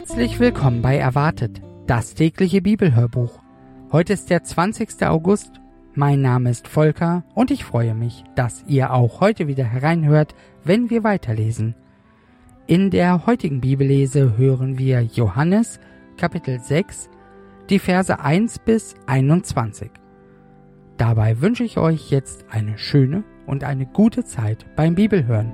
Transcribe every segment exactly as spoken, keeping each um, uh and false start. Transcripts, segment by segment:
Herzlich willkommen bei Erwartet, das tägliche Bibelhörbuch. Heute ist der zwanzigster August. Mein Name ist Volker und ich freue mich, dass ihr auch heute wieder hereinhört, wenn wir weiterlesen. In der heutigen Bibellese hören wir Johannes, Kapitel sechs, die Verse eins bis einundzwanzig. Dabei wünsche ich euch jetzt eine schöne und eine gute Zeit beim Bibelhören.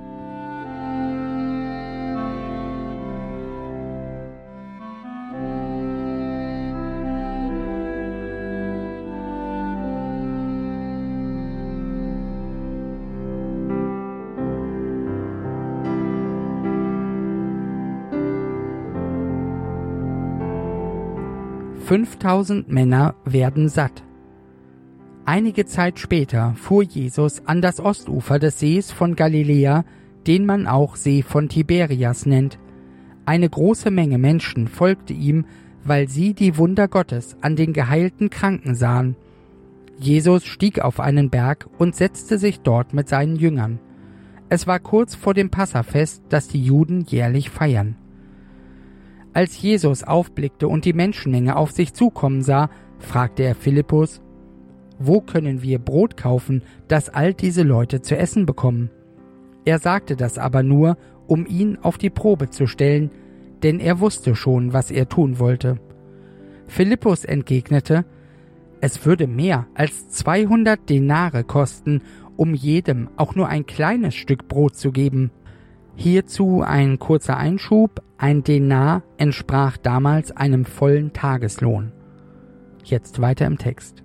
Fünftausend Männer werden satt. Einige Zeit später fuhr Jesus an das Ostufer des Sees von Galiläa, den man auch See von Tiberias nennt. Eine große Menge Menschen folgte ihm, weil sie die Wunder Gottes an den geheilten Kranken sahen. Jesus stieg auf einen Berg und setzte sich dort mit seinen Jüngern. Es war kurz vor dem Passafest, das die Juden jährlich feiern. Als Jesus aufblickte und die Menschenmenge auf sich zukommen sah, fragte er Philippus: Wo können wir Brot kaufen, dass all diese Leute zu essen bekommen? Er sagte das aber nur, um ihn auf die Probe zu stellen, denn er wusste schon, was er tun wollte. Philippus entgegnete: Es würde mehr als zweihundert Denare kosten, um jedem auch nur ein kleines Stück Brot zu geben. Hierzu ein kurzer Einschub: Ein Denar entsprach damals einem vollen Tageslohn. Jetzt weiter im Text.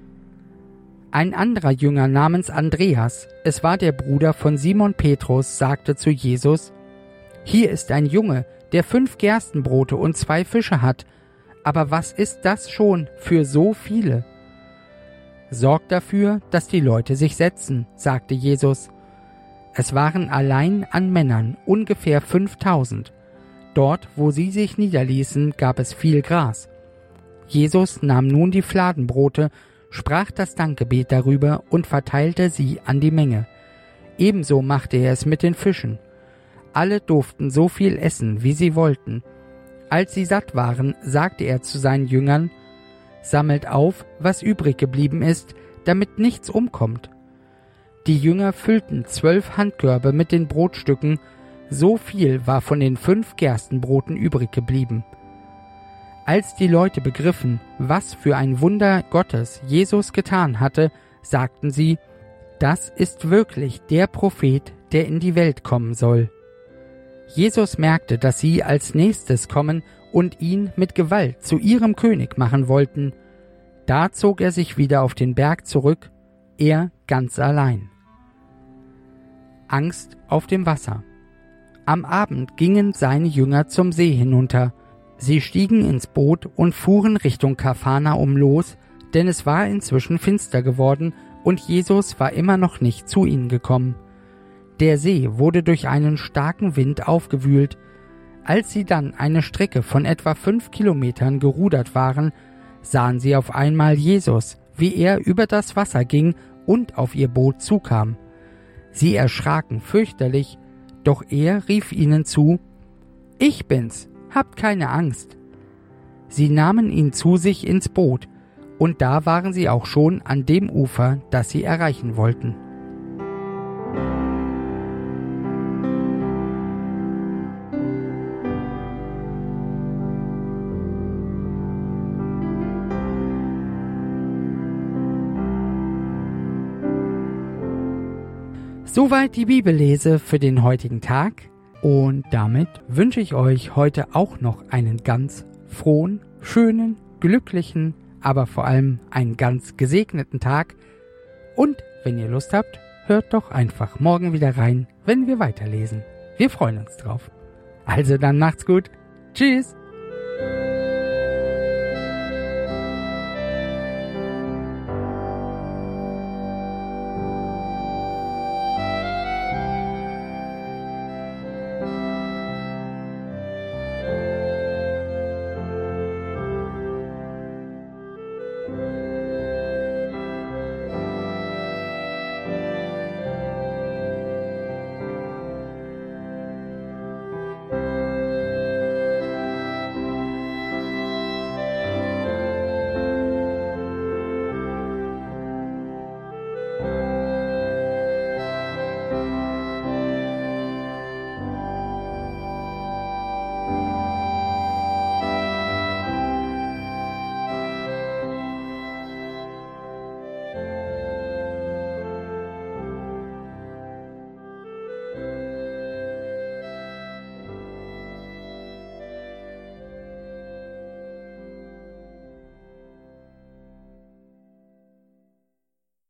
Ein anderer Jünger namens Andreas, es war der Bruder von Simon Petrus, sagte zu Jesus: Hier ist ein Junge, der fünf Gerstenbrote und zwei Fische hat, aber was ist das schon für so viele? Sorgt dafür, dass die Leute sich setzen, sagte Jesus. Es waren allein an Männern ungefähr fünftausend. Dort, wo sie sich niederließen, gab es viel Gras. Jesus nahm nun die Fladenbrote, sprach das Dankgebet darüber und verteilte sie an die Menge. Ebenso machte er es mit den Fischen. Alle durften so viel essen, wie sie wollten. Als sie satt waren, sagte er zu seinen Jüngern: Sammelt auf, was übrig geblieben ist, damit nichts umkommt. Die Jünger füllten zwölf Handkörbe mit den Brotstücken, so viel war von den fünf Gerstenbroten übrig geblieben. Als die Leute begriffen, was für ein Wunder Gottes Jesus getan hatte, sagten sie: Das ist wirklich der Prophet, der in die Welt kommen soll. Jesus merkte, dass sie als nächstes kommen und ihn mit Gewalt zu ihrem König machen wollten. Da zog er sich wieder auf den Berg zurück, er ganz allein. Angst auf dem Wasser. Am Abend gingen seine Jünger zum See hinunter. Sie stiegen ins Boot und fuhren Richtung Kapharnaum los, denn es war inzwischen finster geworden und Jesus war immer noch nicht zu ihnen gekommen. Der See wurde durch einen starken Wind aufgewühlt. Als sie dann eine Strecke von etwa fünf Kilometern gerudert waren, sahen sie auf einmal Jesus, wie er über das Wasser ging und auf ihr Boot zukam. Sie erschraken fürchterlich, doch er rief ihnen zu: Ich bin's, habt keine Angst. Sie nahmen ihn zu sich ins Boot, und da waren sie auch schon an dem Ufer, das sie erreichen wollten. Soweit die Bibellese für den heutigen Tag, und damit wünsche ich euch heute auch noch einen ganz frohen, schönen, glücklichen, aber vor allem einen ganz gesegneten Tag. Und wenn ihr Lust habt, hört doch einfach morgen wieder rein, wenn wir weiterlesen. Wir freuen uns drauf. Also dann macht's gut. Tschüss.